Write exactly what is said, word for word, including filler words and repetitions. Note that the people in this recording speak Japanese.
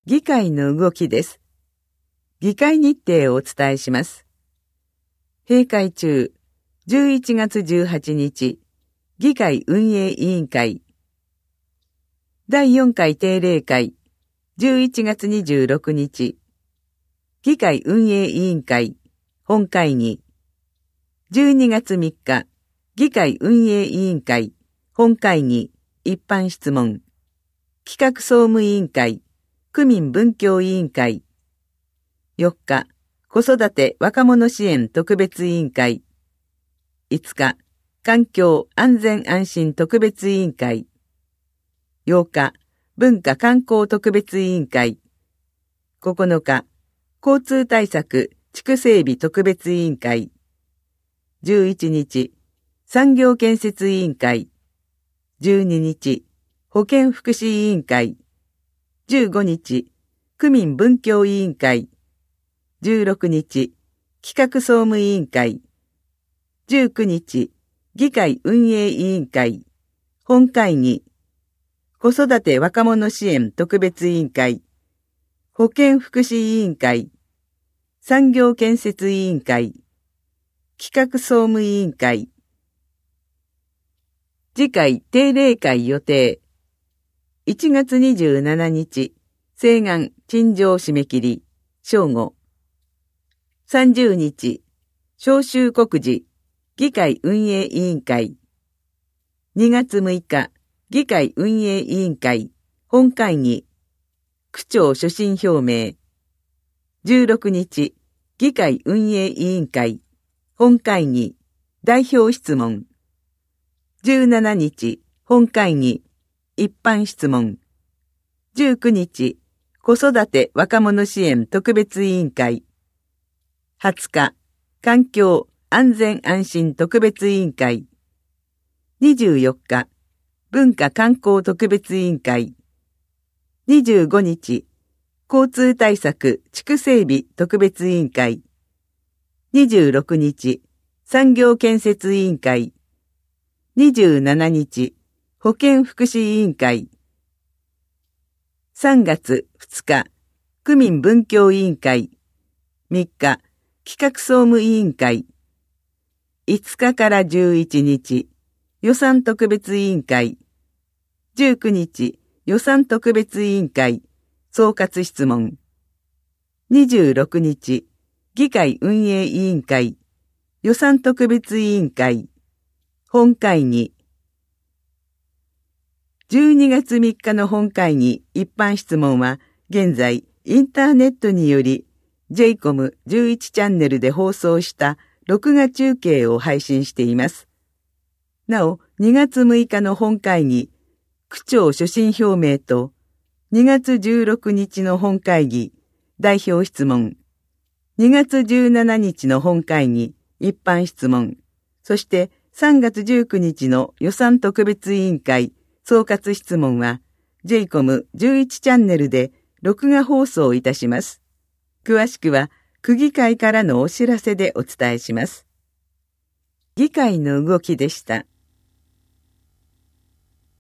議会の動きです。議会日程をお伝えします。閉会中、じゅういちがつじゅうはちにち、議会運営委員会。だいよんかい定例会、じゅういちがつにじゅうろくにち、議会運営委員会、本会議。じゅうにがつみっか、議会運営委員会、本会議、一般質問。企画総務委員会、区民文教委員会。よっか、子育て若者支援特別委員会。いつか、環境安全安心特別委員会。ようか、文化観光特別委員会。ここのか、交通対策地区整備特別委員会。じゅういちにち、産業建設委員会。じゅうににち、保健福祉委員会。じゅうごにち、区民文教委員会。じゅうろくにち、企画総務委員会。じゅうくにち、議会運営委員会。本会議。子育て若者支援特別委員会。保健福祉委員会。産業建設委員会。企画総務委員会。次回定例会予定。いちがつにじゅうしちにち、請願陳情締め切り、正午。さんじゅうにち、召集告示、議会運営委員会。にがつむいか、議会運営委員会、本会議。区長所信表明。じゅうろくにち、議会運営委員会、本会議、代表質問。じゅうしちにち、本会議、一般質問。じゅうくにち、子育て若者支援特別委員会。はつか、環境安全安心特別委員会。にじゅうよっか、文化観光特別委員会。にじゅうごにち、交通対策地区整備特別委員会。にじゅうろくにち、産業建設委員会。にじゅうしちにち、保健福祉委員会。さんがつふつか、区民文教委員会。みっか、企画総務委員会。いつかからじゅういちにち、予算特別委員会。じゅうくにち、予算特別委員会、総括質問。にじゅうろくにち、議会運営委員会、予算特別委員会、本会議。じゅうにがつみっかの本会議一般質問は、現在インターネットにより ジェイコムじゅういち チャンネルで放送した録画中継を配信しています。なお、にがつむいかの本会議、区長所信表明と、にがつじゅうろくにちの本会議、代表質問、にがつじゅうしちにちの本会議、一般質問、そしてさんがつじゅうくにちの予算特別委員会、総括質問は、ジェイコムじゅういち チャンネルで録画放送いたします。詳しくは、区議会からのお知らせでお伝えします。議会の動きでした。